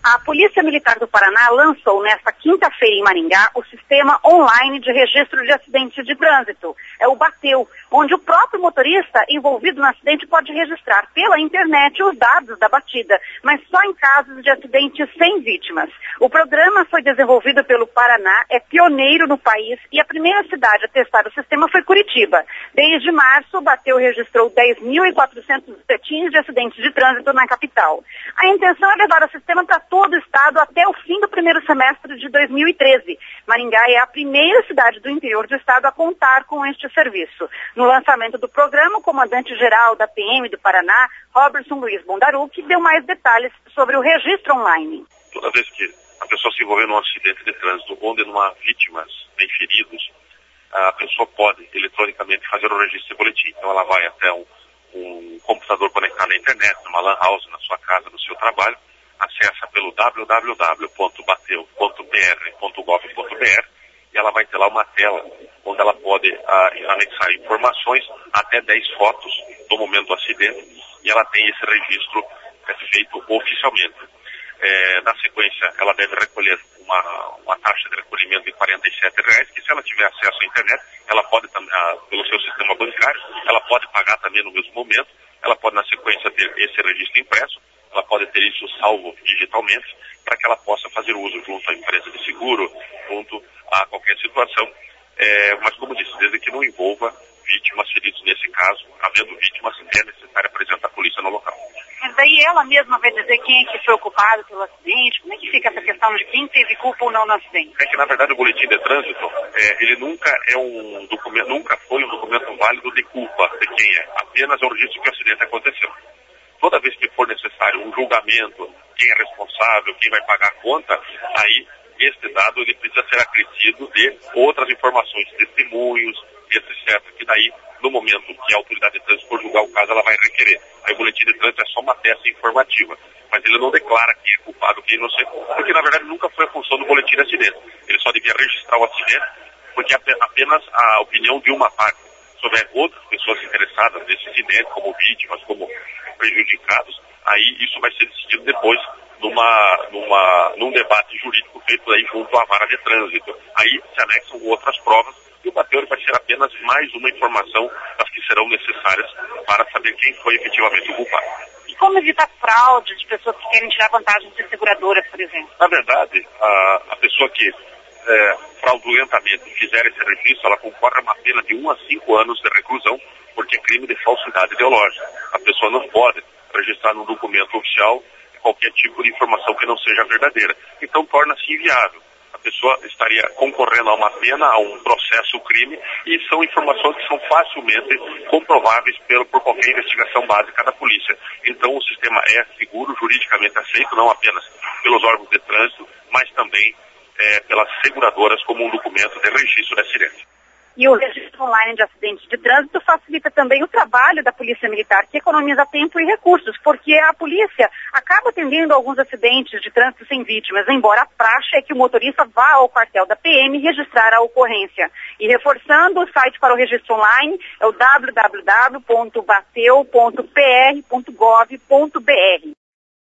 A Polícia Militar do Paraná lançou nesta quinta-feira em Maringá o sistema online de registro de acidentes de trânsito. É o Bateu, onde o próprio motorista envolvido no acidente pode registrar pela internet os dados da batida, mas só em casos de acidentes sem vítimas. O programa foi desenvolvido pelo Paraná, é pioneiro no país e a primeira cidade a testar o sistema foi Curitiba. Desde março, o Bateu registrou 10.400 boletins de acidentes de trânsito na capital. A intenção é levar o sistema para todo o estado até o fim do primeiro semestre de 2013. Maringá é a primeira cidade do interior do estado a contar com este serviço. No lançamento do programa, o comandante-geral da PM do Paraná, Robertson Luiz Bondarucci, deu mais detalhes sobre o registro online. Toda vez que a pessoa se envolver num acidente de trânsito onde não há vítimas nem feridos, a pessoa pode eletronicamente fazer o registro de boletim. Então ela vai até um computador conectado à internet, numa lan house, na sua casa, no seu trabalho, acessa pelo www.bateu.pr.gov.br e ela vai ter lá uma tela onde ela pode anexar informações, até 10 fotos do momento do acidente, e ela tem esse registro feito oficialmente. Na sequência, ela deve recolher uma taxa de recolhimento de R$47, que se ela tiver acesso à internet, ela pode, pelo seu sistema bancário, ela pode pagar também no mesmo momento, ela pode na sequência ter esse registro impresso, ela pode ter isso salvo digitalmente, para que ela possa fazer uso junto à empresa de seguro, junto a qualquer situação. Mas como disse, desde que não envolva vítimas, feridos nesse caso, havendo vítimas, é necessário apresentar a polícia no local. Mas daí ela mesma vai dizer quem é que foi ocupado pelo acidente? Como é que fica essa questão de quem teve culpa ou não no acidente? É que, na verdade, o boletim de trânsito, ele nunca foi um documento válido de culpa de quem é. Apenas é o registro que o acidente aconteceu. Toda vez que for necessário um julgamento, quem é responsável, quem vai pagar a conta, aí este dado ele precisa ser acrescido de outras informações, testemunhos, etc. Que daí, no momento que a autoridade de trânsito for julgar o caso, ela vai requerer. Aí o boletim de trânsito é só uma peça informativa, mas ele não declara quem é culpado, quem não sei, porque na verdade nunca foi a função do boletim de acidente. Ele só devia registrar o acidente, porque apenas a opinião de uma parte. Se houver outras pessoas interessadas nesse acidente, como vítimas, como prejudicados, aí isso vai ser decidido depois num debate jurídico feito aí junto à vara de trânsito. Aí se anexam outras provas e o Bateu vai ser apenas mais uma informação das que serão necessárias para saber quem foi efetivamente o culpado. E como evitar fraude de pessoas que querem tirar vantagem de seguradoras, por exemplo? Na verdade, a pessoa que fraudulentamente fizer esse registro, ela concorre a uma pena de 1 a 5 anos de reclusão, porque é crime de falsidade ideológica. A pessoa não pode registrar num documento oficial qualquer tipo de informação que não seja verdadeira. Então torna-se inviável. A pessoa estaria concorrendo a uma pena, a um processo crime, e são informações que são facilmente comprováveis por qualquer investigação básica da polícia. Então o sistema é seguro, juridicamente aceito, não apenas pelos órgãos de trânsito, mas também pelas seguradoras como um documento de registro de acidente. E o registro online de acidentes de trânsito facilita também o trabalho da Polícia Militar, que economiza tempo e recursos, porque a polícia acaba atendendo alguns acidentes de trânsito sem vítimas, embora a praxe é que o motorista vá ao quartel da PM registrar a ocorrência. E reforçando, o site para o registro online é o www.bateu.pr.gov.br.